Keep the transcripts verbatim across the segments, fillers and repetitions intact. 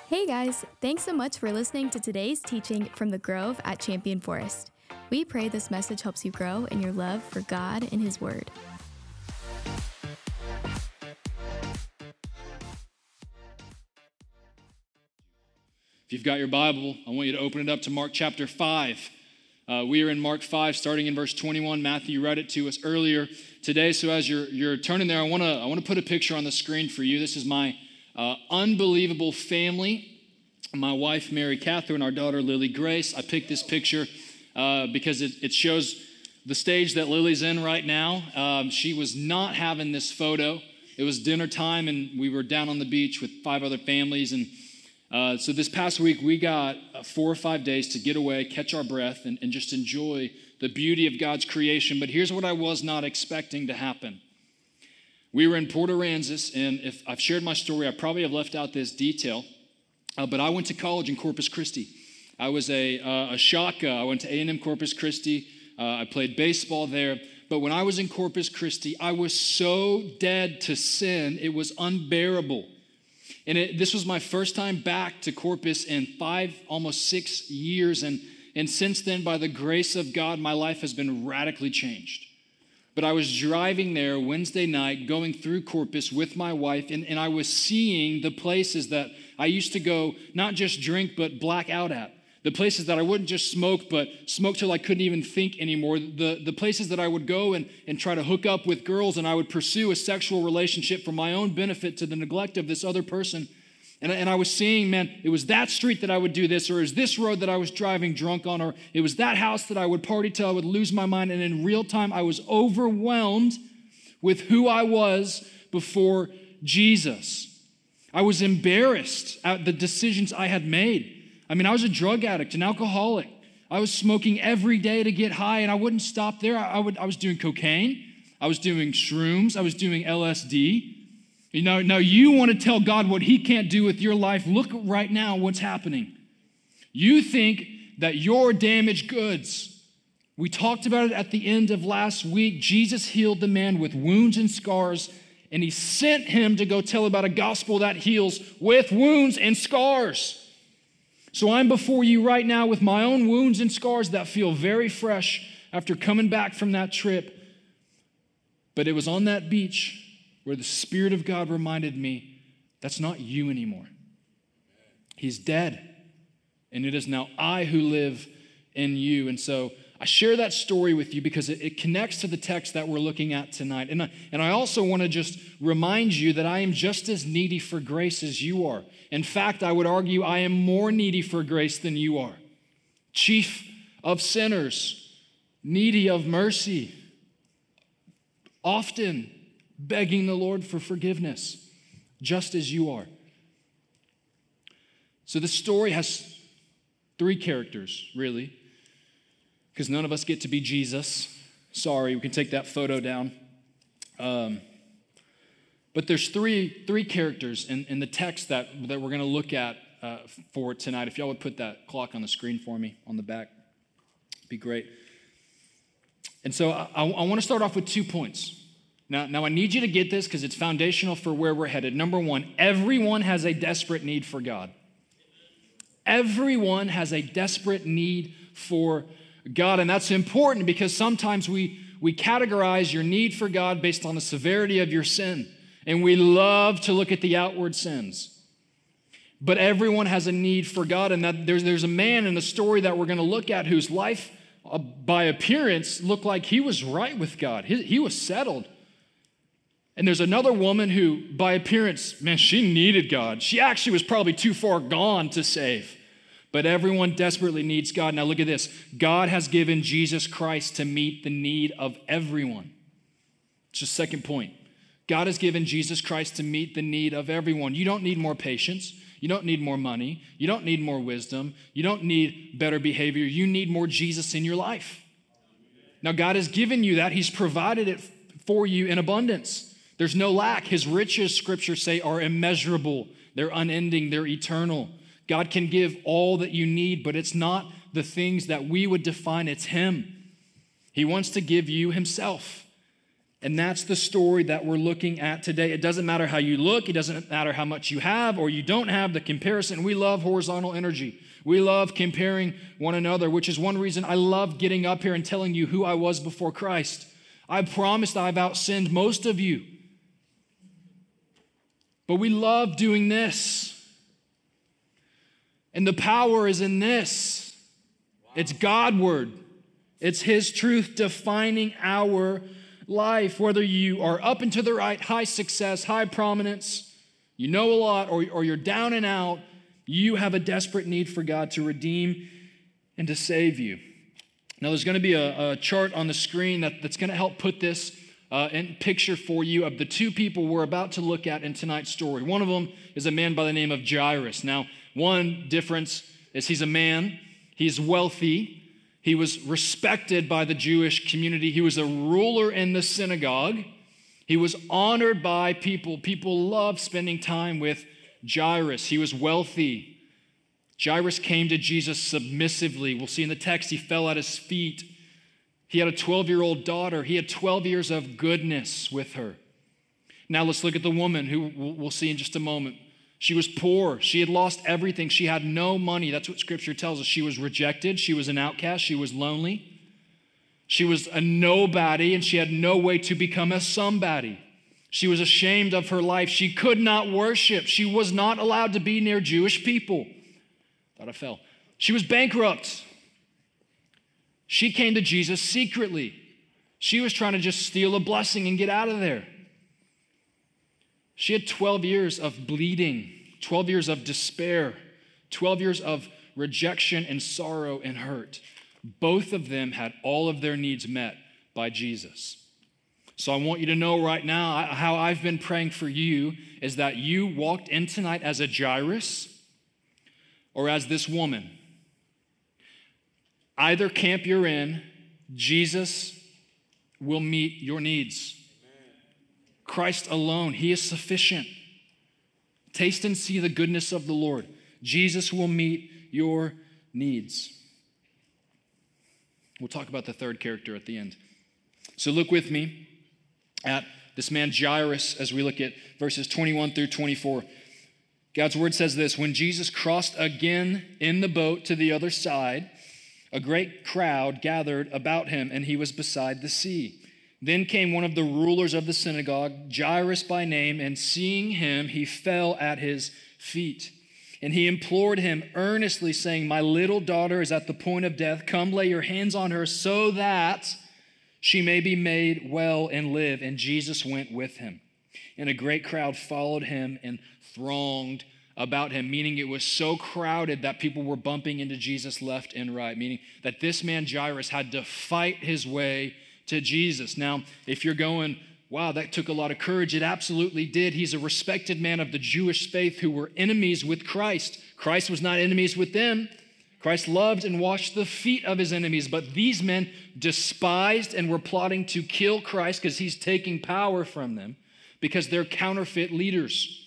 Hey guys, thanks so much for listening to today's teaching from the Grove at Champion Forest. We pray this message helps you grow in your love for God and His Word. If you've got your Bible, I want you to open it up to Mark chapter five. Uh, we are in Mark five, starting in verse twenty-one. Matthew read it to us earlier today. So as you're you're turning there, I want to I want to put a picture on the screen for you. This is my uh, unbelievable family. My wife, Mary Catherine, our daughter, Lily Grace. I picked this picture uh, because it, it shows the stage that Lily's in right now. Um, she was not having this photo. It was dinner time, and we were down on the beach with five other families, and Uh, so this past week, we got uh, four or five days to get away, catch our breath, and, and just enjoy the beauty of God's creation. But here's what I was not expecting to happen. We were in Port Aransas, and if I've shared my story, I probably have left out this detail, uh, but I went to college in Corpus Christi. I was a, uh, a shaka. I went to A and M Corpus Christi. Uh, I played baseball there. But when I was in Corpus Christi, I was so dead to sin, it was unbearable. And it, this was my first time back to Corpus in five, almost six years. And, and since then, by the grace of God, my life has been radically changed. But I was driving there Wednesday night, going through Corpus with my wife, and, and I was seeing the places that I used to go, not just drink, but black out at. The places that I wouldn't just smoke, but smoke till I couldn't even think anymore. The, the places that I would go and, and try to hook up with girls, and I would pursue a sexual relationship for my own benefit to the neglect of this other person. And, and I was seeing, man, it was that street that I would do this, or it was this road that I was driving drunk on, or it was that house that I would party till I would lose my mind. And in real time, I was overwhelmed with who I was before Jesus. I was embarrassed at the decisions I had made. I mean, I was a drug addict, an alcoholic. I was smoking every day to get high, and I wouldn't stop there. I, I, would, I was doing cocaine. I was doing shrooms. I was doing L S D. You know, now you want to tell God what He can't do with your life. Look right now what's happening. You think that you're damaged goods. We talked about it at the end of last week. Jesus healed the man with wounds and scars, and He sent him to go tell about a gospel that heals with wounds and scars. So I'm before you right now with my own wounds and scars that feel very fresh after coming back from that trip. But it was on that beach where the Spirit of God reminded me, that's not you anymore. He's dead. And it is now I who live in you. And so I share that story with you because it, it connects to the text that we're looking at tonight. And I, and I also want to just remind you that I am just as needy for grace as you are. In fact, I would argue I am more needy for grace than you are. Chief of sinners, needy of mercy, often begging the Lord for forgiveness, just as you are. So this story has three characters, really, because none of us get to be Jesus. Sorry, we can take that photo down. Um, but there's three, three characters in, in the text that, that we're going to look at uh, for tonight. If y'all would put that clock on the screen for me on the back, it'd be great. And so I, I want to start off with two points. Now, now I need you to get this because it's foundational for where we're headed. Number one, everyone has a desperate need for God. Everyone has a desperate need for God, and that's important because sometimes we, we categorize your need for God based on the severity of your sin, and we love to look at the outward sins. But everyone has a need for God, and that there's, there's a man in the story that we're going to look at whose life, uh, by appearance, looked like he was right with God. He, he was settled. And there's another woman who, by appearance, man, she needed God. She actually was probably too far gone to save. But everyone desperately needs God. Now look at this. God has given Jesus Christ to meet the need of everyone. It's the second point. God has given Jesus Christ to meet the need of everyone. You don't need more patience. You don't need more money. You don't need more wisdom. You don't need better behavior. You need more Jesus in your life. Now God has given you that. He's provided it for you in abundance. There's no lack. His riches, scriptures say, are immeasurable. They're unending. They're eternal. God can give all that you need, but it's not the things that we would define. It's Him. He wants to give you Himself. And that's the story that we're looking at today. It doesn't matter how you look. It doesn't matter how much you have or you don't have. The comparison, we love horizontal energy. We love comparing one another, which is one reason I love getting up here and telling you who I was before Christ. I promised I've outsinned most of you. But we love doing this. And the power is in this. It's Godward. It's His truth defining our life. Whether you are up and to the right, high success, high prominence, you know a lot, or, or you're down and out, you have a desperate need for God to redeem and to save you. Now, there's going to be a, a chart on the screen that, that's going to help put this uh, in picture for you of the two people we're about to look at in tonight's story. One of them is a man by the name of Jairus. Now, one difference is he's a man, he's wealthy, he was respected by the Jewish community, he was a ruler in the synagogue, he was honored by people. People loved spending time with Jairus. He was wealthy. Jairus came to Jesus submissively. We'll see in the text, he fell at his feet. He had a twelve-year-old daughter. He had twelve years of goodness with her. Now let's look at the woman who we'll see in just a moment. She was poor. She had lost everything. She had no money. That's what Scripture tells us. She was rejected. She was an outcast. She was lonely. She was a nobody, and she had no way to become a somebody. She was ashamed of her life. She could not worship. She was not allowed to be near Jewish people. Thought I fell. She was bankrupt. She came to Jesus secretly. She was trying to just steal a blessing and get out of there. She had twelve years of bleeding, twelve years of despair, twelve years of rejection and sorrow and hurt. Both of them had all of their needs met by Jesus. So I want you to know right now how I've been praying for you is that you walked in tonight as a Jairus or as this woman. Either camp you're in, Jesus will meet your needs. Christ alone, He is sufficient. Taste and see the goodness of the Lord. Jesus will meet your needs. We'll talk about the third character at the end. So look with me at this man Jairus as we look at verses twenty-one through twenty-four. God's word says this: when Jesus crossed again in the boat to the other side, a great crowd gathered about him, and he was beside the sea. Then came one of the rulers of the synagogue, Jairus by name, and seeing him, he fell at his feet. And he implored him earnestly, saying, "My little daughter is at the point of death. Come lay your hands on her so that she may be made well and live." And Jesus went with him. And a great crowd followed him and thronged about him, meaning it was so crowded that people were bumping into Jesus left and right, meaning that this man Jairus had to fight his way to Jesus. Now, if you're going, wow, that took a lot of courage, it absolutely did. He's a respected man of the Jewish faith who were enemies with Christ. Christ was not enemies with them. Christ loved and washed the feet of his enemies, but these men despised and were plotting to kill Christ because he's taking power from them because they're counterfeit leaders.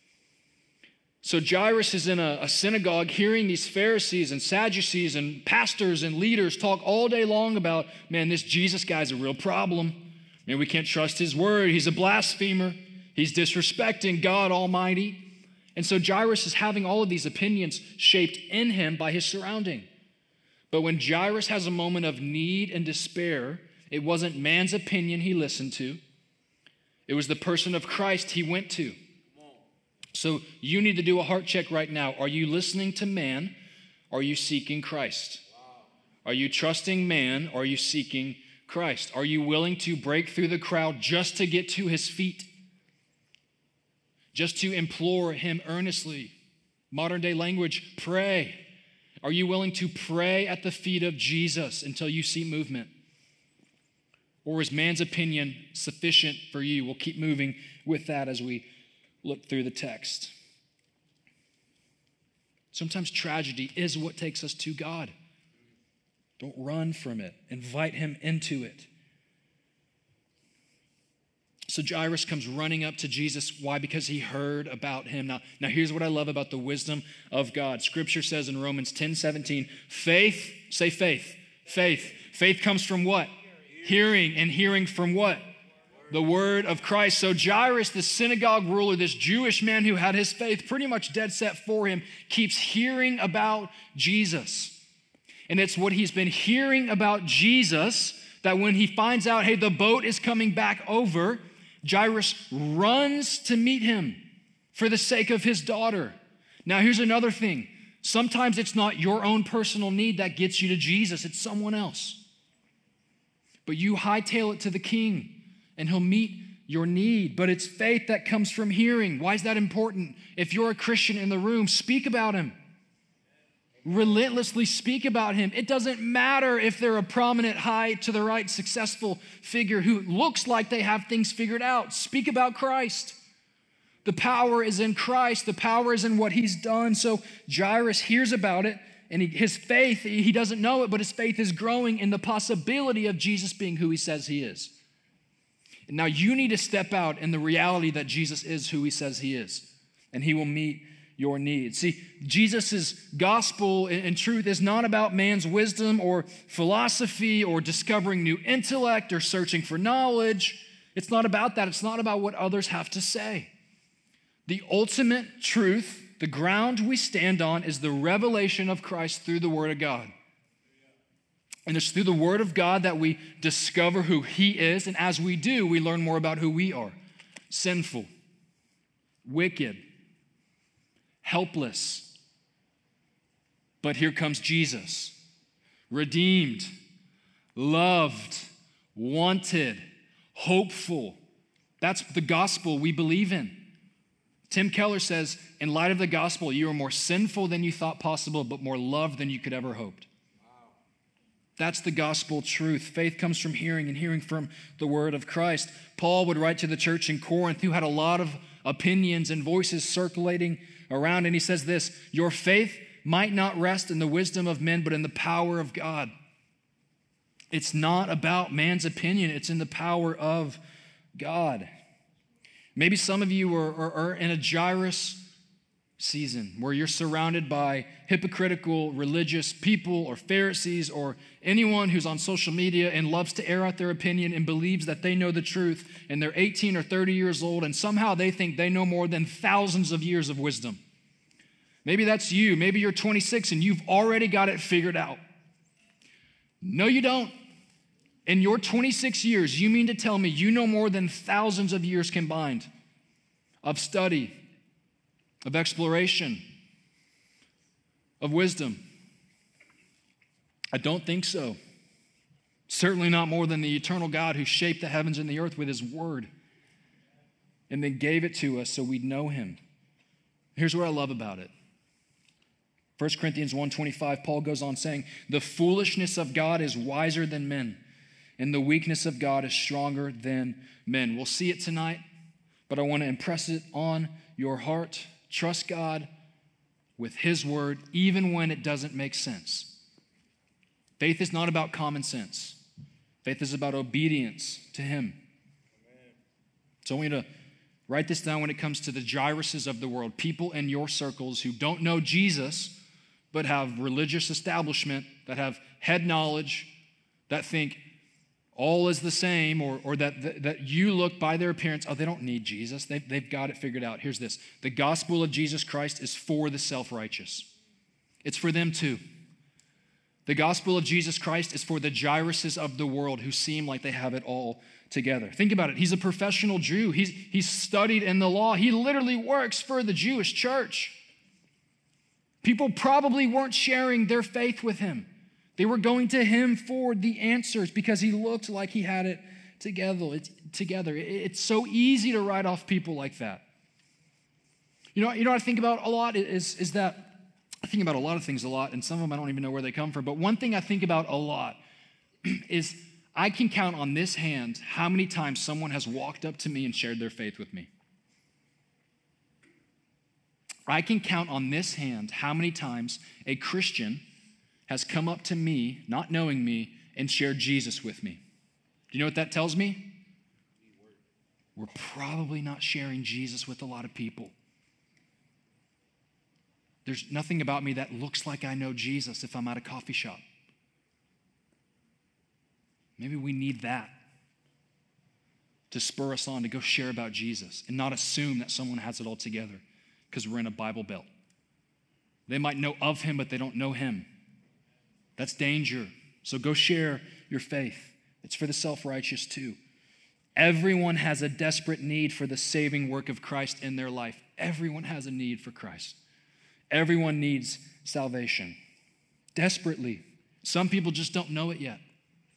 So Jairus is in a, a synagogue hearing these Pharisees and Sadducees and pastors and leaders talk all day long about, man, this Jesus guy's a real problem. Man, we can't trust his word. He's a blasphemer. He's disrespecting God Almighty. And so Jairus is having all of these opinions shaped in him by his surrounding. But when Jairus has a moment of need and despair, it wasn't man's opinion he listened to. It was the person of Christ he went to. So you need to do a heart check right now. Are you listening to man? Or are you seeking Christ? Are you trusting man? Or are you seeking Christ? Are you willing to break through the crowd just to get to his feet? Just to implore him earnestly? Modern day language, pray. Are you willing to pray at the feet of Jesus until you see movement? Or is man's opinion sufficient for you? We'll keep moving with that as we look through the text. Sometimes tragedy is what takes us to God. Don't run from it. Invite him into it. So Jairus comes running up to Jesus. Why? Because he heard about him. Now, now here's what I love about the wisdom of God. Scripture says in Romans ten seventeen, faith, say faith, faith. Faith comes from what? Hearing, and hearing from what? The word of Christ. So Jairus, the synagogue ruler, this Jewish man who had his faith pretty much dead set for him, keeps hearing about Jesus. And it's what he's been hearing about Jesus that when he finds out, hey, the boat is coming back over, Jairus runs to meet him for the sake of his daughter. Now, here's another thing. Sometimes it's not your own personal need that gets you to Jesus. It's someone else. But you hightail it to the King, and he'll meet your need. But it's faith that comes from hearing. Why is that important? If you're a Christian in the room, speak about him. Relentlessly speak about him. It doesn't matter if they're a prominent, high to the right, successful figure who looks like they have things figured out. Speak about Christ. The power is in Christ. The power is in what he's done. So Jairus hears about it, and he, his faith, he doesn't know it, but his faith is growing in the possibility of Jesus being who he says he is. And now you need to step out in the reality that Jesus is who he says he is, and he will meet your needs. See, Jesus' gospel and truth is not about man's wisdom or philosophy or discovering new intellect or searching for knowledge. It's not about that. It's not about what others have to say. The ultimate truth, the ground we stand on, is the revelation of Christ through the Word of God. And it's through the Word of God that we discover who he is. And as we do, we learn more about who we are. Sinful, wicked, helpless. But here comes Jesus. Redeemed, loved, wanted, hopeful. That's the gospel we believe in. Tim Keller says, in light of the gospel, you are more sinful than you thought possible, but more loved than you could ever hoped. That's the gospel truth. Faith comes from hearing, and hearing from the word of Christ. Paul would write to the church in Corinth, who had a lot of opinions and voices circulating around, and he says this: your faith might not rest in the wisdom of men, but in the power of God. It's not about man's opinion. It's in the power of God. Maybe some of you are, are, are in a Jairus season where you're surrounded by hypocritical religious people or Pharisees or anyone who's on social media and loves to air out their opinion and believes that they know the truth, and they're eighteen or thirty years old, and somehow they think they know more than thousands of years of wisdom. Maybe that's you. Maybe you're twenty-six and you've already got it figured out. No, you don't. In your twenty-six years, you mean to tell me you know more than thousands of years combined of study, of exploration, of wisdom? I don't think so. Certainly not more than the eternal God who shaped the heavens and the earth with his word and then gave it to us so we'd know him. Here's what I love about it. First Corinthians one twenty-five, Paul goes on saying, the foolishness of God is wiser than men, and the weakness of God is stronger than men. We'll see it tonight, but I want to impress it on your heart. Trust God with his word, even when it doesn't make sense. Faith is not about common sense. Faith is about obedience to him. Amen. So I want you to write this down when it comes to the Jairuses of the world, people in your circles who don't know Jesus, but have religious establishment, that have head knowledge, that think all is the same, or, or that, that, that you look by their appearance, oh, they don't need Jesus. They've, they've got it figured out. Here's this. The gospel of Jesus Christ is for the self-righteous. It's for them too. The gospel of Jesus Christ is for the Jairuses of the world who seem like they have it all together. Think about it. He's a professional Jew. He's, he's studied in the law. He literally works for the Jewish church. People probably weren't sharing their faith with him. They were going to him for the answers because he looked like he had it together. It's, together. It's so easy to write off people like that. You know, you know what I think about a lot is, is that I think about a lot of things a lot, and some of them I don't even know where they come from. But one thing I think about a lot is I can count on this hand how many times someone has walked up to me and shared their faith with me. I can count on this hand how many times a Christian has come up to me, not knowing me, and shared Jesus with me. Do you know what that tells me? We're probably not sharing Jesus with a lot of people. There's nothing about me that looks like I know Jesus if I'm at a coffee shop. Maybe we need that. to spur us on to go share about Jesus and not assume that someone has it all together because we're in a Bible Belt. They might know of him, but they don't know him. That's danger. So go share your faith. It's for the self-righteous too. Everyone has a desperate need for the saving work of Christ in their life. Everyone has a need for Christ. Everyone needs salvation. Desperately. Some people just don't know it yet.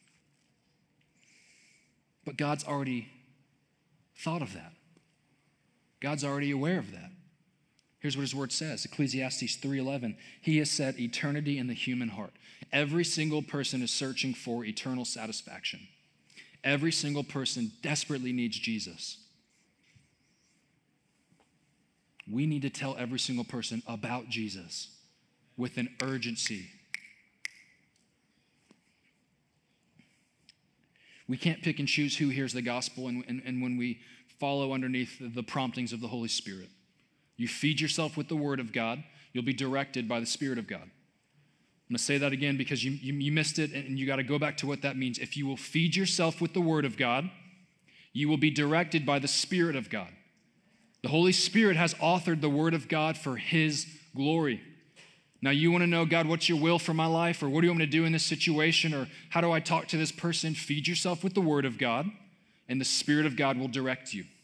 But God's already thought of that. God's already aware of that. Here's what his word says, Ecclesiastes three eleven. He has set eternity in the human heart. Every single person is searching for eternal satisfaction. Every single person desperately needs Jesus. We need to tell every single person about Jesus with an urgency. We can't pick and choose who hears the gospel and, and, and when we follow underneath the promptings of the Holy Spirit. You feed yourself with the word of God, you'll be directed by the Spirit of God. I'm going to say that again because you, you, you missed it and you got to go back to what that means. If you will feed yourself with the word of God, you will be directed by the Spirit of God. The Holy Spirit has authored the word of God for his glory. Now you want to know, God, what's your will for my life? Or what do you want me to do in this situation? Or how do I talk to this person? Feed yourself with the word of God and the Spirit of God will direct you.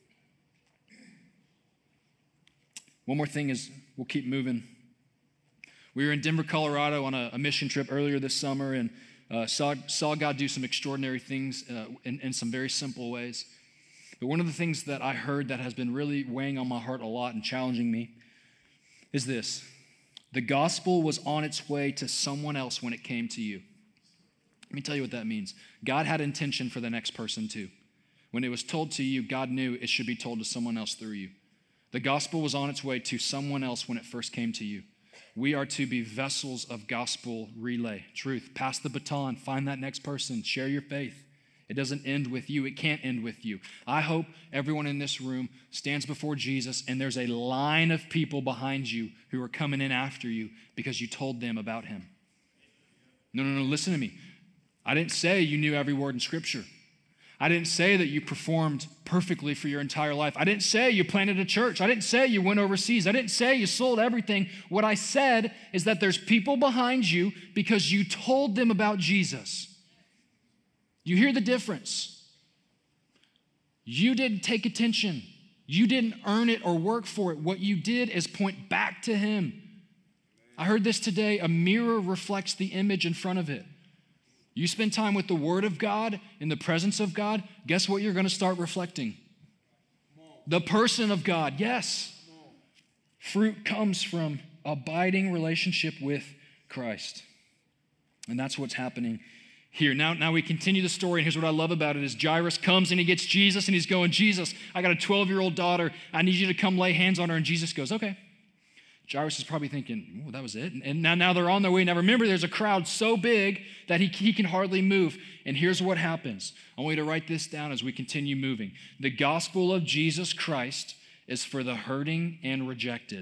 One more thing is we'll keep moving. We were in Denver, Colorado on a, a mission trip earlier this summer and uh, saw, saw God do some extraordinary things uh, in, in some very simple ways. But one of the things that I heard that has been really weighing on my heart a lot and challenging me is this. The gospel was on its way to someone else when it came to you. Let me tell you what that means. God had intention for the next person too. When it was told to you, God knew it should be told to someone else through you. The gospel was on its way to someone else when it first came to you. We are to be vessels of gospel relay, truth. Pass the baton, find that next person, share your faith. It doesn't end with you. It can't end with you. I hope everyone in this room stands before Jesus and there's a line of people behind you who are coming in after you because you told them about him. No, no, no, listen to me. I didn't say you knew every word in Scripture. I didn't say that you performed perfectly for your entire life. I didn't say you planted a church. I didn't say you went overseas. I didn't say you sold everything. What I said is that there's people behind you because you told them about Jesus. You hear the difference. You didn't take attention. You didn't earn it or work for it. What you did is point back to him. I heard this today. A mirror reflects the image in front of it. You spend time with the Word of God, in the presence of God, guess what you're going to start reflecting? The person of God, yes. Fruit comes from abiding relationship with Christ. And that's what's happening here. Now, now we continue the story, and here's what I love about it is Jairus comes and he gets Jesus, and he's going, Jesus, I got a twelve-year-old daughter. I need you to come lay hands on her. And Jesus goes, okay. Jairus is probably thinking, oh, that was it. And now, now they're on their way. Now remember, there's a crowd so big that he, he can hardly move. And here's what happens. I want you to write this down as we continue moving. The gospel of Jesus Christ is for the hurting and rejected.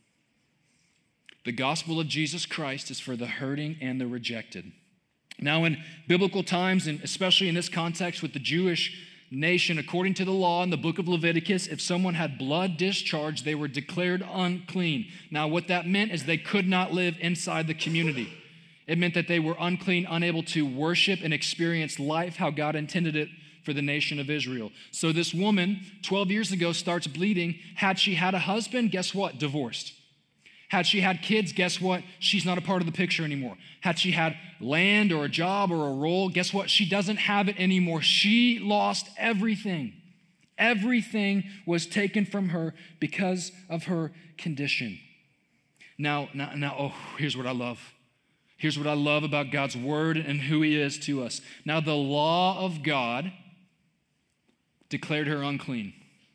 The gospel of Jesus Christ is for the hurting and the rejected. Now in biblical times, and especially in this context with the Jewish nation, according to the law in the book of Leviticus, if someone had blood discharged, they were declared unclean. Now, what that meant is they could not live inside the community. It meant that they were unclean, unable to worship and experience life how God intended it for the nation of Israel. So this woman, twelve years ago, starts bleeding. Had she had a husband, guess what? Divorced. Had she had kids, guess what? She's not a part of the picture anymore. Had she had land or a job or a role, guess what? She doesn't have it anymore. She lost everything. Everything was taken from her because of her condition. Now, now, now, oh, here's what I love. Here's what I love about God's word and who he is to us. Now, the law of God declared her unclean.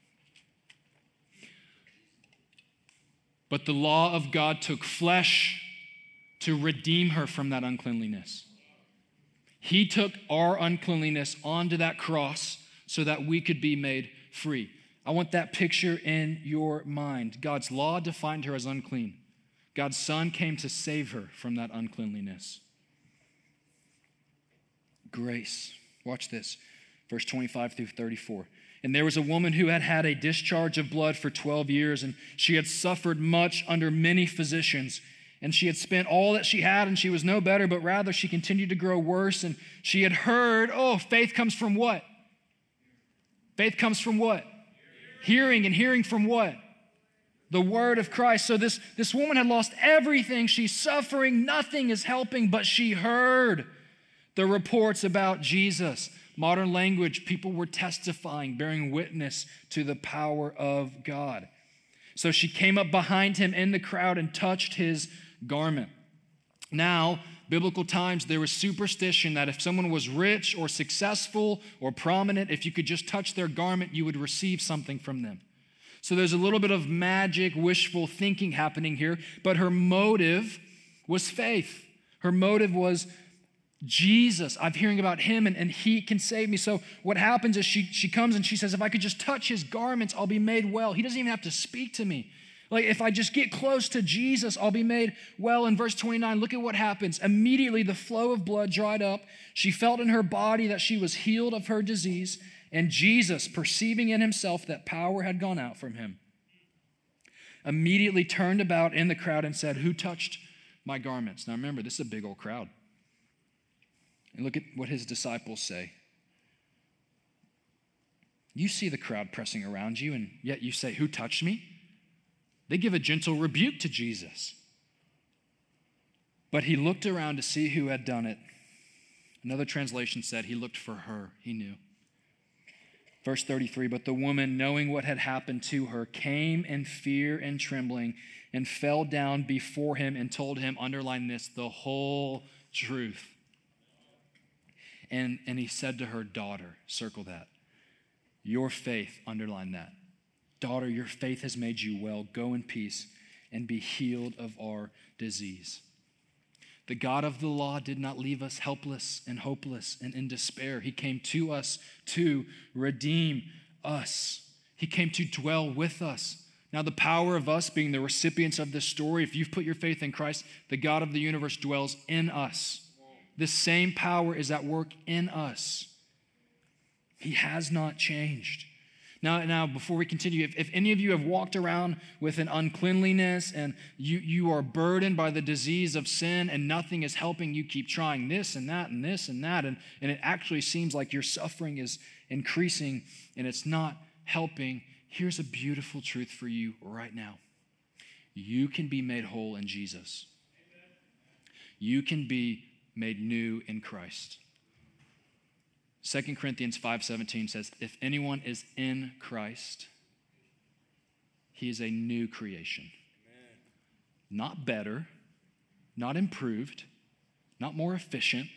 But the law of God took flesh to redeem her from that uncleanliness. He took our uncleanliness onto that cross so that we could be made free. I want that picture in your mind. God's law defined her as unclean. God's Son came to save her from that uncleanliness. Grace. Watch this. Verse twenty-five through thirty-four. And there was a woman who had had a discharge of blood for twelve years, and she had suffered much under many physicians. And she had spent all that she had, and she was no better, but rather she continued to grow worse. And she had heard, oh, faith comes from what? Faith comes from what? Hearing, and hearing from what? The word of Christ. So this, this woman had lost everything. She's suffering. Nothing is helping, but she heard the reports about Jesus. Modern language, people were testifying, bearing witness to the power of God. So she came up behind him in the crowd and touched his garment. Now, biblical times, there was superstition that if someone was rich or successful or prominent, if you could just touch their garment, you would receive something from them. So there's a little bit of magic, wishful thinking happening here, but her motive was faith. Her motive was Jesus. I'm hearing about him and, and he can save me. So what happens is she, she comes and she says, if I could just touch his garments, I'll be made well. He doesn't even have to speak to me. Like if I just get close to Jesus, I'll be made well. In verse twenty-nine, look at what happens. Immediately the flow of blood dried up. She felt in her body that she was healed of her disease. And Jesus, perceiving in himself that power had gone out from him, immediately turned about in the crowd and said, who touched my garments? Now remember, this is a big old crowd. And look at what his disciples say. You see the crowd pressing around you, and yet you say, who touched me? They give a gentle rebuke to Jesus. But he looked around to see who had done it. Another translation said he looked for her. He knew. Verse thirty-three, but the woman, knowing what had happened to her, came in fear and trembling and fell down before him and told him, underline this, the whole truth. And, and he said to her, daughter, circle that. Your faith, underline that. Daughter, your faith has made you well. Go in peace and be healed of our disease. The God of the law did not leave us helpless and hopeless and in despair. He came to us to redeem us. He came to dwell with us. Now, the power of us being the recipients of this story, if you've put your faith in Christ, the God of the universe dwells in us. The same power is at work in us. He has not changed. Now, now before we continue, if, if any of you have walked around with an uncleanliness and you, you are burdened by the disease of sin and nothing is helping, you keep trying this and that and this and that, and, and it actually seems like your suffering is increasing and it's not helping, here's a beautiful truth for you right now. You can be made whole in Jesus. You can be made new in Christ. Second Corinthians five seventeen says, if anyone is in Christ, he is a new creation. Amen. Not better, not improved, not more efficient,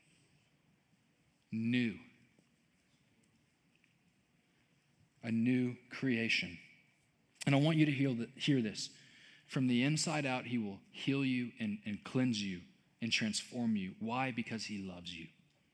new. A new creation. And I want you to hear, hear this. From the inside out, he will heal you and, and cleanse you and transform you. Why? Because he loves you.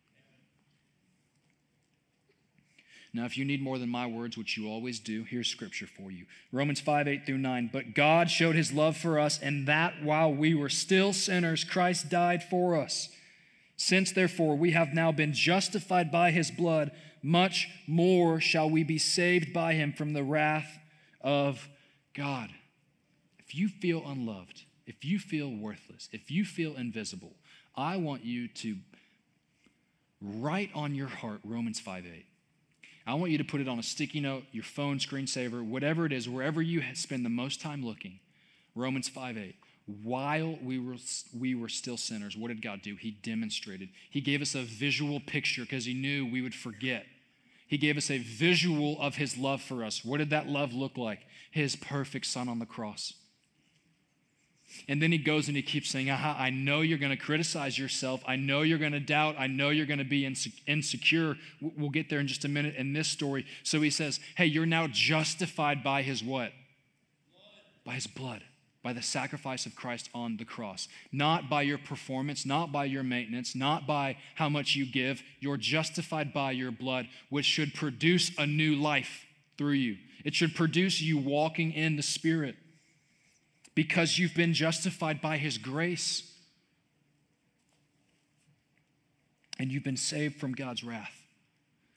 Now, if you need more than my words, which you always do, here's scripture for you. Romans five, eight through nine. But God showed his love for us, and that while we were still sinners, Christ died for us. Since, therefore, we have now been justified by his blood, much more shall we be saved by him from the wrath of God. If you feel unloved, if you feel worthless, if you feel invisible, I want you to write on your heart Romans five eight. I want you to put it on a sticky note, your phone screensaver, whatever it is, wherever you spend the most time looking. Romans five eight. While we were, we were still sinners, what did God do? He demonstrated. He gave us a visual picture because he knew we would forget. He gave us a visual of his love for us. What did that love look like? His perfect son on the cross. And then he goes and he keeps saying, aha, I know you're going to criticize yourself. I know you're going to doubt. I know you're going to be insecure. We'll get there in just a minute in this story. So he says, hey, you're now justified by his what? Blood. By his blood, by the sacrifice of Christ on the cross. Not by your performance, not by your maintenance, not by how much you give. You're justified by your blood, which should produce a new life through you. It should produce you walking in the Spirit. Because you've been justified by his grace. And you've been saved from God's wrath.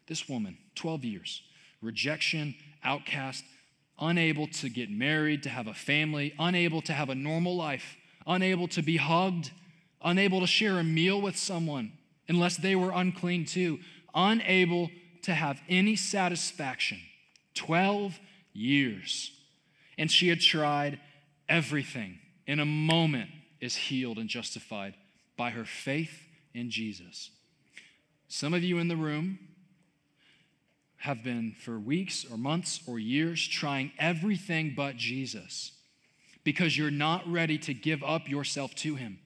This woman, twelve years, rejection, outcast, unable to get married, to have a family, unable to have a normal life, unable to be hugged, unable to share a meal with someone unless they were unclean too, unable to have any satisfaction. twelve years. And she had tried everything. In a moment is healed and justified by her faith in Jesus. Some of you in the room have been for weeks or months or years trying everything but Jesus because you're not ready to give up yourself to him.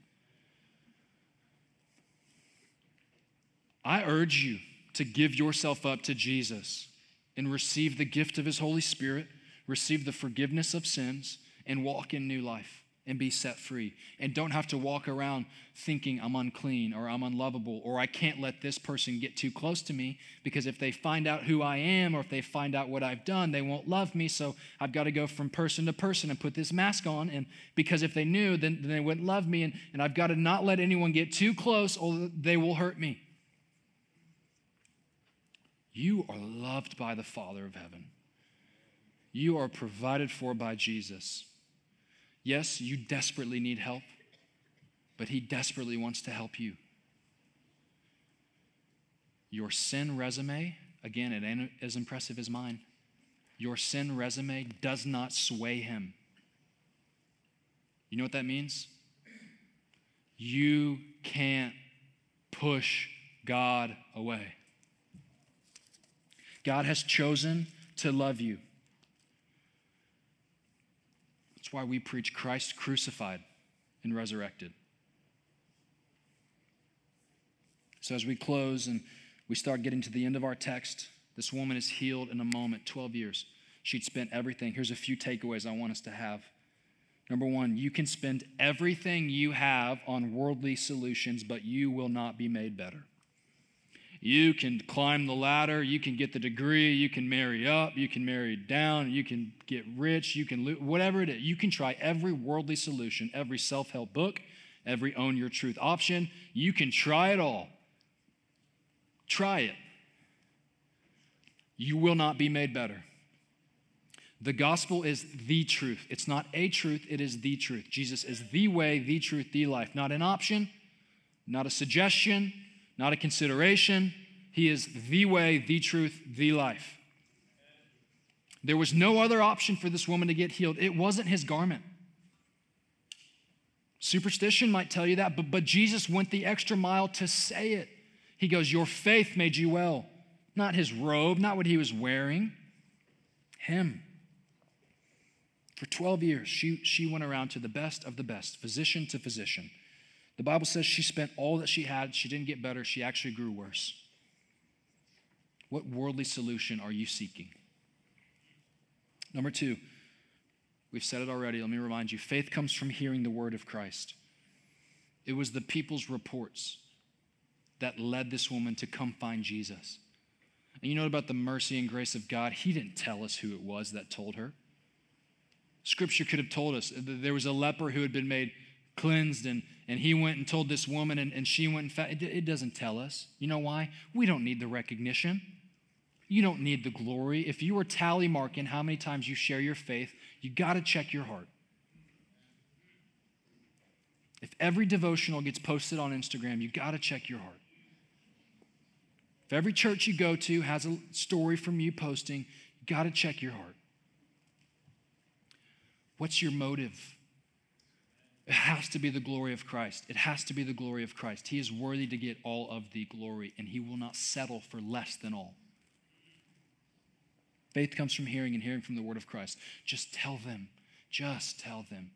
I urge you to give yourself up to Jesus and receive the gift of his Holy Spirit, receive the forgiveness of sins, and walk in new life and be set free. And don't have to walk around thinking I'm unclean or I'm unlovable or I can't let this person get too close to me because if they find out who I am or if they find out what I've done, they won't love me. So I've got to go from person to person and put this mask on. And because if they knew, then, then they wouldn't love me. And, and I've got to not let anyone get too close or they will hurt me. You are loved by the Father of heaven. You are provided for by Jesus. Yes, you desperately need help, but he desperately wants to help you. Your sin resume, again, it ain't as impressive as mine. Your sin resume does not sway him. You know what that means? You can't push God away. God has chosen to love you. That's why we preach Christ crucified and resurrected. So as we close and we start getting to the end of our text, this woman is healed in a moment, twelve years. She'd spent everything. Here's a few takeaways I want us to have. Number one, you can spend everything you have on worldly solutions, but you will not be made better. You can climb the ladder, you can get the degree, you can marry up, you can marry down, you can get rich, you can lo- whatever it is. You can try every worldly solution, every self-help book, every own your truth option. You can try it all. Try it. You will not be made better. The gospel is the truth. It's not a truth, it is the truth. Jesus is the way, the truth, the life. Not an option, not a suggestion, not a consideration. He is the way, the truth, the life. There was no other option for this woman to get healed. It wasn't his garment. Superstition might tell you that, but, but Jesus went the extra mile to say it. He goes, your faith made you well. Not his robe, not what he was wearing. Him. For twelve years, she, she went around to the best of the best, physician to physician. The Bible says she spent all that she had. She didn't get better. She actually grew worse. What worldly solution are you seeking? Number two, we've said it already. Let me remind you, faith comes from hearing the word of Christ. It was the people's reports that led this woman to come find Jesus. And you know about the mercy and grace of God? He didn't tell us who it was that told her. Scripture could have told us. There was a leper who had been made cleansed, and, and he went and told this woman, and, and she went and found. It, it doesn't tell us. You know why? We don't need the recognition. You don't need the glory. If you were tally marking how many times you share your faith, you got to check your heart. If every devotional gets posted on Instagram, you got to check your heart. If every church you go to has a story from you posting, you got to check your heart. What's your motive? It has to be the glory of Christ. It has to be the glory of Christ. He is worthy to get all of the glory, and he will not settle for less than all. Faith comes from hearing, and hearing from the word of Christ. Just tell them. Just tell them.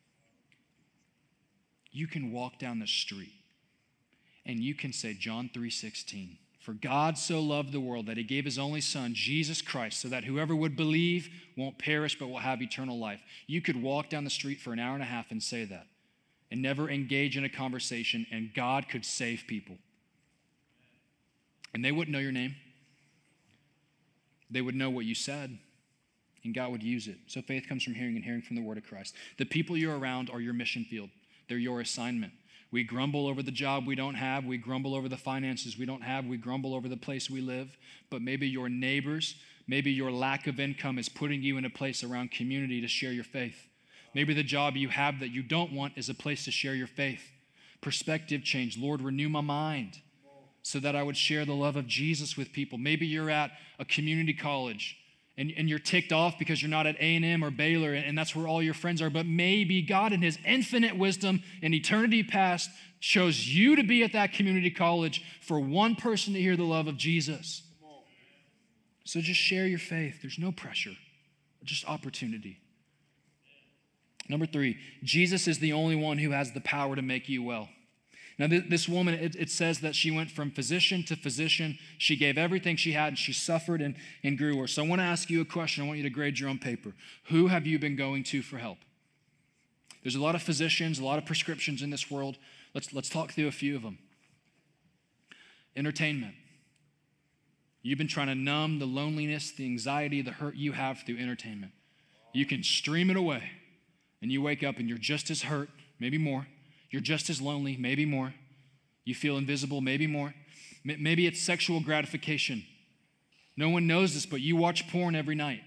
You can walk down the street, and you can say John three sixteen. For God so loved the world that he gave his only son, Jesus Christ, so that whoever would believe won't perish but will have eternal life. You could walk down the street for an hour and a half and say that and never engage in a conversation, and God could save people. And they wouldn't know your name. They would know what you said, and God would use it. So faith comes from hearing, and hearing from the word of Christ. The people you're around are your mission field. They're your assignment. We grumble over the job we don't have. We grumble over the finances we don't have. We grumble over the place we live. But maybe your neighbors, maybe your lack of income is putting you in a place around community to share your faith. Maybe the job you have that you don't want is a place to share your faith. Perspective change. Lord, renew my mind so that I would share the love of Jesus with people. Maybe you're at a community college and, and you're ticked off because you're not at A and M or Baylor and that's where all your friends are. But maybe God in his infinite wisdom in eternity past chose you to be at that community college for one person to hear the love of Jesus. So just share your faith. There's no pressure, just opportunity. Number three, Jesus is the only one who has the power to make you well. Now, this woman, it, it says that she went from physician to physician. She gave everything she had, and she suffered and, and grew worse. So I want to ask you a question. I want you to grade your own paper. Who have you been going to for help? There's a lot of physicians, a lot of prescriptions in this world. Let's, let's talk through a few of them. Entertainment. You've been trying to numb the loneliness, the anxiety, the hurt you have through entertainment. You can stream it away, and you wake up and you're just as hurt, maybe more. You're just as lonely, maybe more. You feel invisible, maybe more. Maybe it's sexual gratification. No one knows this, but you watch porn every night.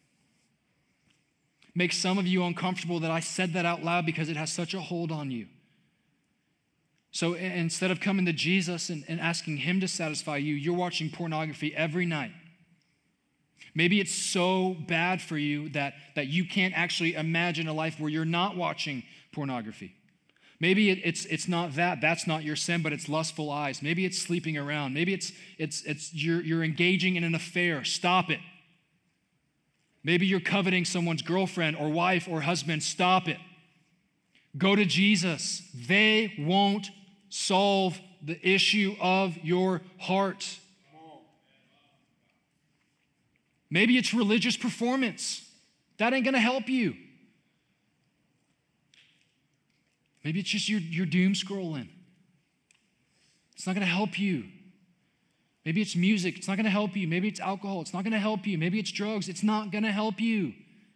Makes some of you uncomfortable that I said that out loud because it has such a hold on you. So instead of coming to Jesus and, and asking him to satisfy you, you're watching pornography every night. Maybe it's so bad for you that, that you can't actually imagine a life where you're not watching pornography. Maybe it, it's it's not that. That's not your sin, but it's lustful eyes. Maybe it's sleeping around. Maybe it's it's it's you're you're engaging in an affair. Stop it. Maybe you're coveting someone's girlfriend or wife or husband. Stop it. Go to Jesus. They won't solve the issue of your heart. Maybe it's religious performance. That ain't gonna help you. Maybe it's just you're, you're doom scrolling. It's not gonna help you. Maybe it's music. It's not gonna help you. Maybe it's alcohol. It's not gonna help you. Maybe it's drugs. It's not gonna help you.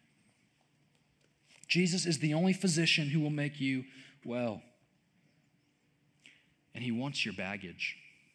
Jesus is the only physician who will make you well. And he wants your baggage.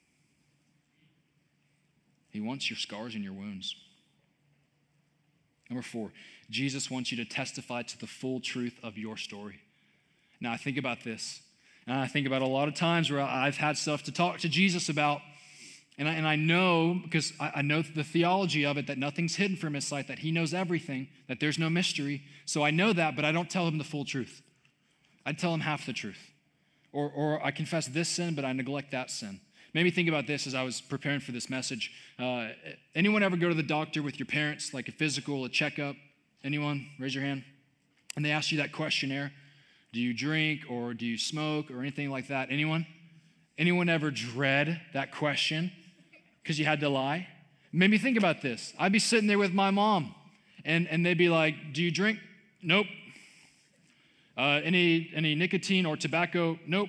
He wants your scars and your wounds. Number four, Jesus wants you to testify to the full truth of your story. Now, I think about this, and I think about a lot of times where I've had stuff to talk to Jesus about, and I, and I know, because I, I know the theology of it, that nothing's hidden from his sight, that he knows everything, that there's no mystery. So I know that, but I don't tell him the full truth. I tell him half the truth. Or, or I confess this sin, but I neglect that sin. Made me think about this as I was preparing for this message. Uh, anyone ever go to the doctor with your parents, like a physical, a checkup? Anyone? Raise your hand. And they ask you that questionnaire. Do you drink or do you smoke or anything like that? Anyone? Anyone ever dread that question because you had to lie? It made me think about this. I'd be sitting there with my mom, and, and they'd be like, do you drink? Nope. Uh, any, any nicotine or tobacco? Nope.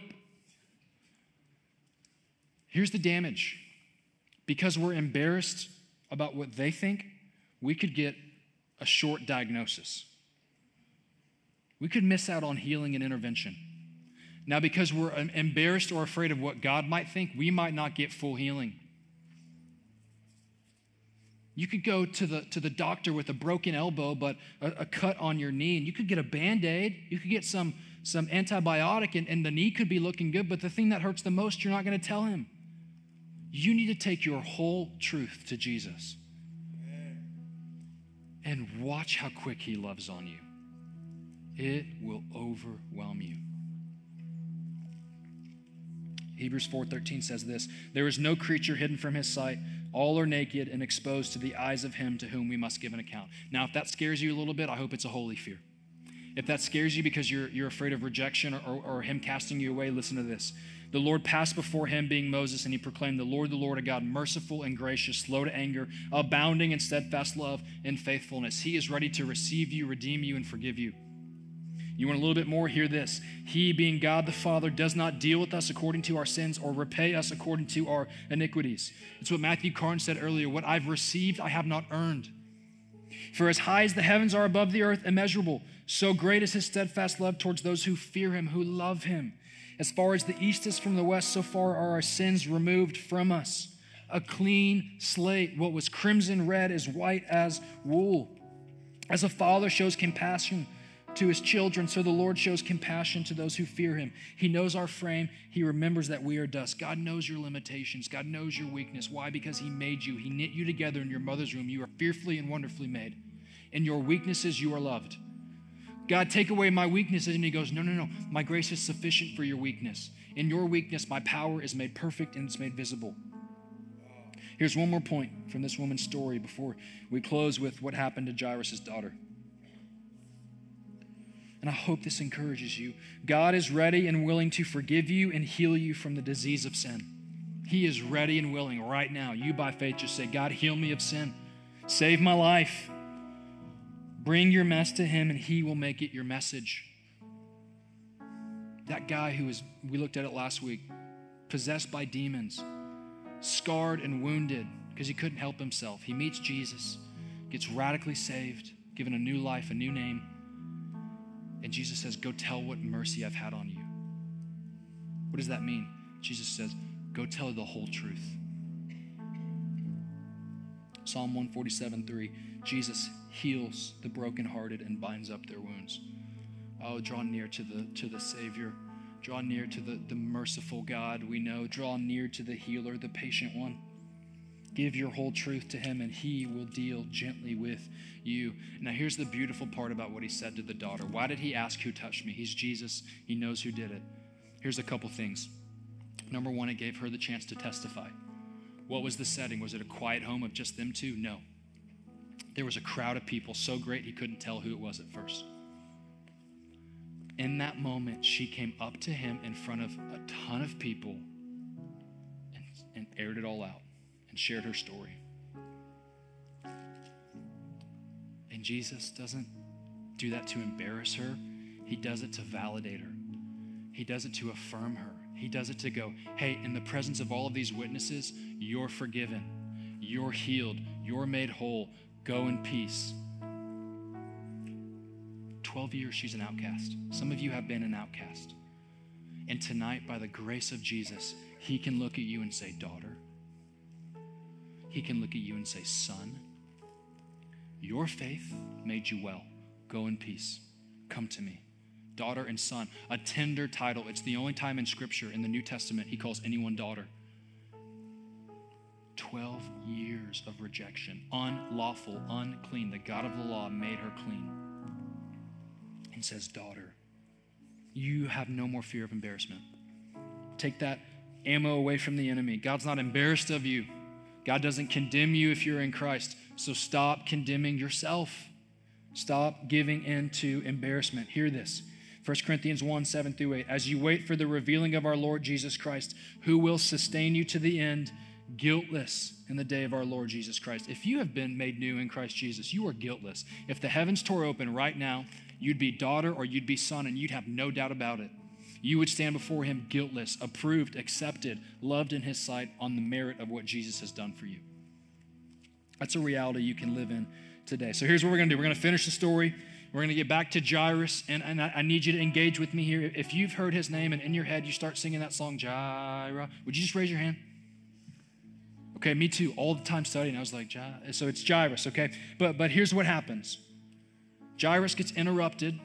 Here's the damage. Because we're embarrassed about what they think, we could get a short diagnosis. We could miss out on healing and intervention. Now, because we're embarrassed or afraid of what God might think, we might not get full healing. You could go to the, to the doctor with a broken elbow, but a, a cut on your knee, and you could get a Band-Aid. You could get some, some antibiotic, and, and the knee could be looking good, but the thing that hurts the most, you're not going to tell him. You need to take your whole truth to Jesus and watch how quick he loves on you. It will overwhelm you. Hebrews four thirteen says this, there is no creature hidden from his sight. All are naked and exposed to the eyes of him to whom we must give an account. Now, if that scares you a little bit, I hope it's a holy fear. If that scares you because you're, you're afraid of rejection or, or, or him casting you away, listen to this. The Lord passed before him, being Moses, and he proclaimed, the Lord, the Lord, a God, merciful and gracious, slow to anger, abounding in steadfast love and faithfulness. He is ready to receive you, redeem you, and forgive you. You want a little bit more? Hear this. He, being God the Father, does not deal with us according to our sins or repay us according to our iniquities. It's what Matthew Carn said earlier. What I've received, I have not earned. For as high as the heavens are above the earth, immeasurable, so great is his steadfast love towards those who fear him, who love him. As far as the east is from the west, so far are our sins removed from us. A clean slate, what was crimson red is white as wool. As a father shows compassion to his children, so the Lord shows compassion to those who fear him. He knows our frame. He remembers that we are dust. God knows your limitations. God knows your weakness. Why? Because he made you. He knit you together in your mother's womb. You are fearfully and wonderfully made. In your weaknesses, you are loved. God, take away my weaknesses. And he goes, no, no, no. My grace is sufficient for your weakness. In your weakness, my power is made perfect and it's made visible. Here's one more point from this woman's story before we close with what happened to Jairus' daughter. And I hope this encourages you. God is ready and willing to forgive you and heal you from the disease of sin. He is ready and willing right now. You by faith just say, God, heal me of sin. Save my life. Bring your mess to him and he will make it your message. That guy who was, we looked at it last week, possessed by demons, scarred and wounded because he couldn't help himself. He meets Jesus, gets radically saved, given a new life, a new name. And Jesus says, go tell what mercy I've had on you. What does that mean? Jesus says, go tell the whole truth. Psalm one forty-seven, three, Jesus heals the brokenhearted and binds up their wounds. Oh, draw near to the, to the Savior. Draw near to the, the merciful God we know. Draw near to the healer, the patient one. Give your whole truth to him and he will deal gently with you. Now here's the beautiful part about what he said to the daughter. Why did he ask who touched me? He's Jesus. He knows who did it. Here's a couple things. Number one, it gave her the chance to testify. What was the setting? Was it a quiet home of just them two? No. There was a crowd of people so great he couldn't tell who it was at first. In that moment, she came up to him in front of a ton of people and, and aired it all out. Shared her story. And Jesus doesn't do that to embarrass her. He does it to validate her. He does it to affirm her. He does it to go, hey, in the presence of all of these witnesses, you're forgiven. You're healed. You're made whole. Go in peace. twelve years she's an outcast. Some of you have been an outcast. And tonight, by the grace of Jesus, he can look at you and say, daughter. He can look at you and say, son, your faith made you well. Go in peace. Come to me. Daughter and son, a tender title. It's the only time in Scripture in the New Testament he calls anyone daughter. twelve years of rejection, unlawful, unclean. The God of the law made her clean and says, daughter, you have no more fear of embarrassment. Take that ammo away from the enemy. God's not embarrassed of you. God doesn't condemn you if you're in Christ. So stop condemning yourself. Stop giving in to embarrassment. Hear this. First Corinthians one, seven through eight. As you wait for the revealing of our Lord Jesus Christ, who will sustain you to the end, guiltless in the day of our Lord Jesus Christ. If you have been made new in Christ Jesus, you are guiltless. If the heavens tore open right now, you'd be daughter or you'd be son, and you'd have no doubt about it. You would stand before him guiltless, approved, accepted, loved in his sight on the merit of what Jesus has done for you. That's a reality you can live in today. So here's what we're going to do. We're going to finish the story. We're going to get back to Jairus, and, and I, I need you to engage with me here. If you've heard his name and in your head you start singing that song, Jairus, would you just raise your hand? Okay, me too. All the time studying, I was like, Jairus. So it's Jairus, okay? But, but here's what happens. Jairus gets interrupted.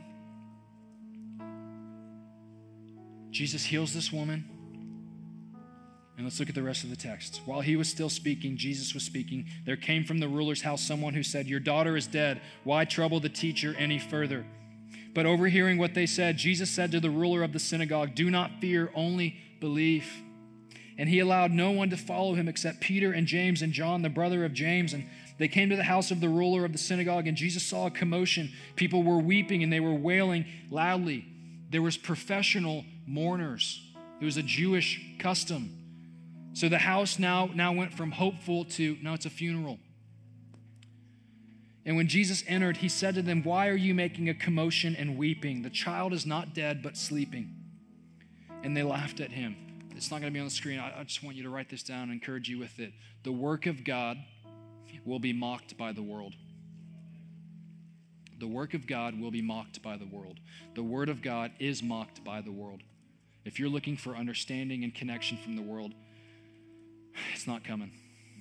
Jesus heals this woman. And let's look at the rest of the text. While he was still speaking, Jesus was speaking. There came from the ruler's house someone who said, your daughter is dead. Why trouble the teacher any further? But overhearing what they said, Jesus said to the ruler of the synagogue, do not fear, only believe. And he allowed no one to follow him except Peter and James and John, the brother of James. And they came to the house of the ruler of the synagogue, and Jesus saw a commotion. People were weeping and they were wailing loudly. There was professional mourners. It was a Jewish custom. So the house now, now went from hopeful to, no, it's a funeral. And when Jesus entered, he said to them, why are you making a commotion and weeping? The child is not dead, but sleeping. And they laughed at him. It's not going to be on the screen. I, I just want you to write this down and encourage you with it. The work of God will be mocked by the world. The work of God will be mocked by the world. The word of God is mocked by the world. If you're looking for understanding and connection from the world, it's not coming.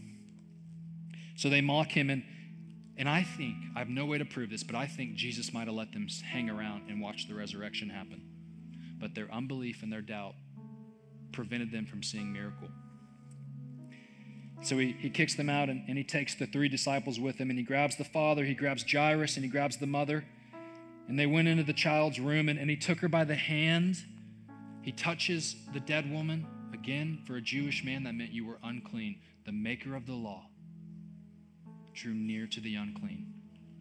So they mock him, and, and I think, I have no way to prove this, but I think Jesus might have let them hang around and watch the resurrection happen. But their unbelief and their doubt prevented them from seeing miracle. So he, he kicks them out, and, and he takes the three disciples with him, and he grabs the father, he grabs Jairus, and he grabs the mother. And they went into the child's room, and, and he took her by the hand. He touches the dead woman. Again, for a Jewish man, that meant you were unclean. The maker of the law drew near to the unclean.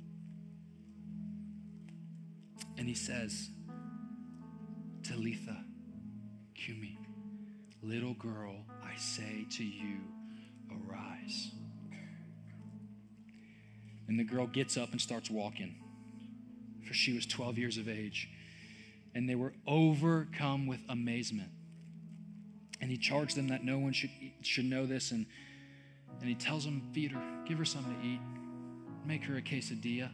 And he says, Talitha Cumi, little girl, I say to you, arise. And the girl gets up and starts walking, for she was twelve years of age. And they were overcome with amazement. And he charged them that no one should should know this. And, and he tells them, feed her, give her something to eat, make her a quesadilla.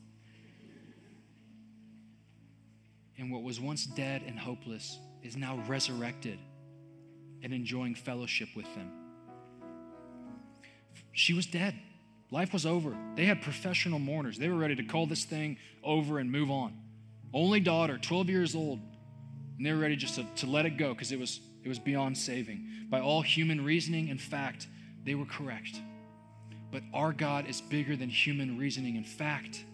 And what was once dead and hopeless is now resurrected and enjoying fellowship with them. She was dead. Life was over. They had professional mourners. They were ready to call this thing over and move on. Only daughter, twelve years old. And they were ready just to, to let it go because it was, it was beyond saving. By all human reasoning and fact, they were correct. But our God is bigger than human reasoning and fact.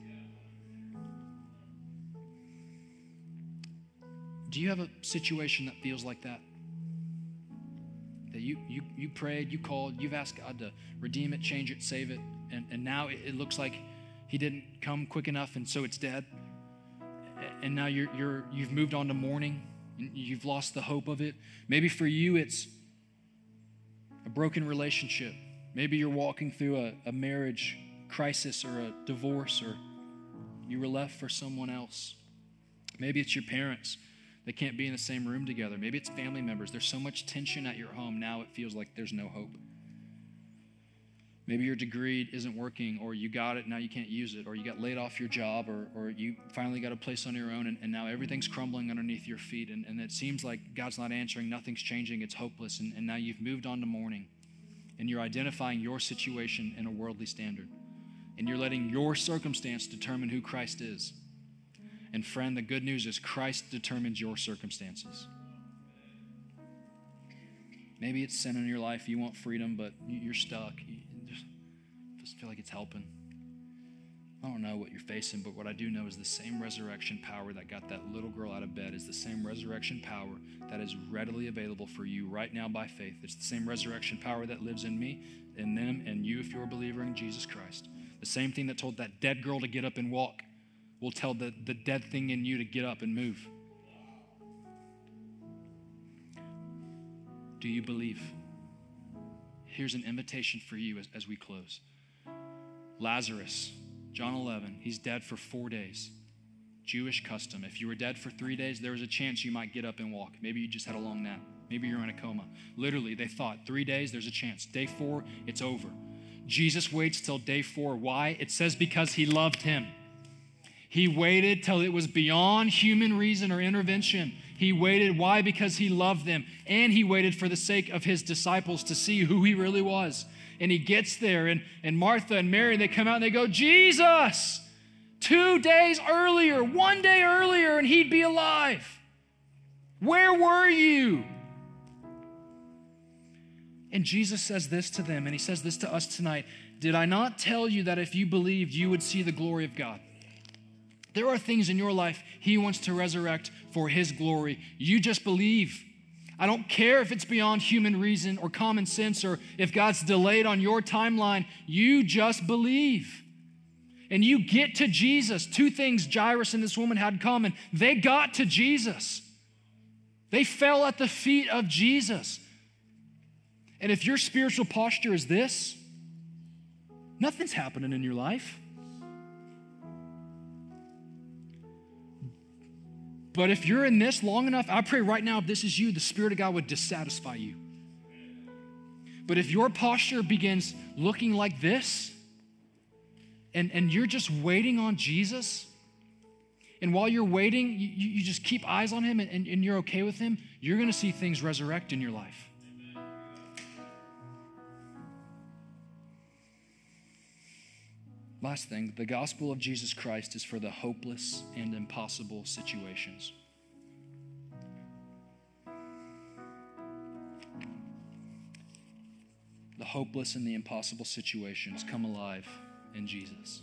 Do you have a situation that feels like that? That you you you prayed, you called, you've asked God to redeem it, change it, save it, and, and now it, it looks like he didn't come quick enough, and so it's dead. And now you're you're you've moved on to mourning, and you've lost the hope of it. Maybe for you it's a broken relationship. Maybe you're walking through a, a marriage crisis or a divorce, or you were left for someone else. Maybe it's your parents. They can't be in the same room together. Maybe it's family members. There's so much tension at your home now it feels like there's no hope. Maybe your degree isn't working, or you got it, now you can't use it, or you got laid off your job, or, or you finally got a place on your own, and, and now everything's crumbling underneath your feet, and, and it seems like God's not answering, nothing's changing, it's hopeless, and, and now you've moved on to mourning, and you're identifying your situation in a worldly standard, and you're letting your circumstance determine who Christ is. And friend, the good news is Christ determines your circumstances. Maybe it's sin in your life. You want freedom, but you're stuck. You just, just feel like it's helping. I don't know what you're facing, but what I do know is the same resurrection power that got that little girl out of bed is the same resurrection power that is readily available for you right now by faith. It's the same resurrection power that lives in me, in them, and you if you're a believer in Jesus Christ. The same thing that told that dead girl to get up and walk will tell the, the dead thing in you to get up and move. Do you believe? Here's an invitation for you as, as we close. Lazarus, John eleven, he's dead for four days. Jewish custom. If you were dead for three days, there was a chance you might get up and walk. Maybe you just had a long nap. Maybe you're in a coma. Literally, they thought three days, there's a chance. Day four, it's over. Jesus waits till day four. Why? It says because he loved him. He waited till it was beyond human reason or intervention. He waited. Why? Because he loved them. And he waited for the sake of his disciples to see who he really was. And he gets there, and, and Martha and Mary, they come out and they go, Jesus, two days earlier, one day earlier, and he'd be alive. Where were you? And Jesus says this to them, and he says this to us tonight. Did I not tell you that if you believed, you would see the glory of God? There are things in your life he wants to resurrect for his glory. You just believe. I don't care if it's beyond human reason or common sense, or if God's delayed on your timeline. You just believe. And you get to Jesus. Two things Jairus and this woman had in common. They got to Jesus. They fell at the feet of Jesus. And if your spiritual posture is this, nothing's happening in your life. But if you're in this long enough, I pray right now, if this is you, the Spirit of God would dissatisfy you. But if your posture begins looking like this, and, and you're just waiting on Jesus, and while you're waiting, you, you just keep eyes on him and, and, and you're okay with him, you're going to see things resurrect in your life. Last thing, the gospel of Jesus Christ is for the hopeless and impossible situations. The hopeless and the impossible situations come alive in Jesus.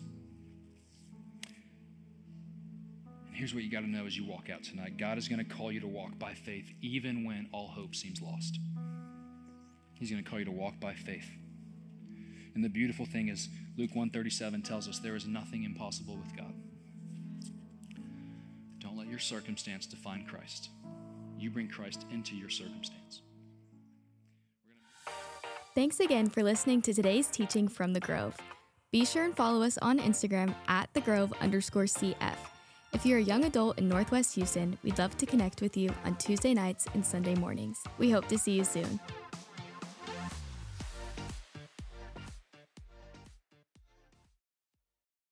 And here's what you got to know as you walk out tonight. God is going to call you to walk by faith even when all hope seems lost. He's going to call you to walk by faith. And the beautiful thing is Luke one thirty-seven tells us there is nothing impossible with God. Don't let your circumstance define Christ. You bring Christ into your circumstance. Thanks again for listening to today's teaching from The Grove. Be sure and follow us on Instagram at thegrove underscore CF. If you're a young adult in Northwest Houston, we'd love to connect with you on Tuesday nights and Sunday mornings. We hope to see you soon.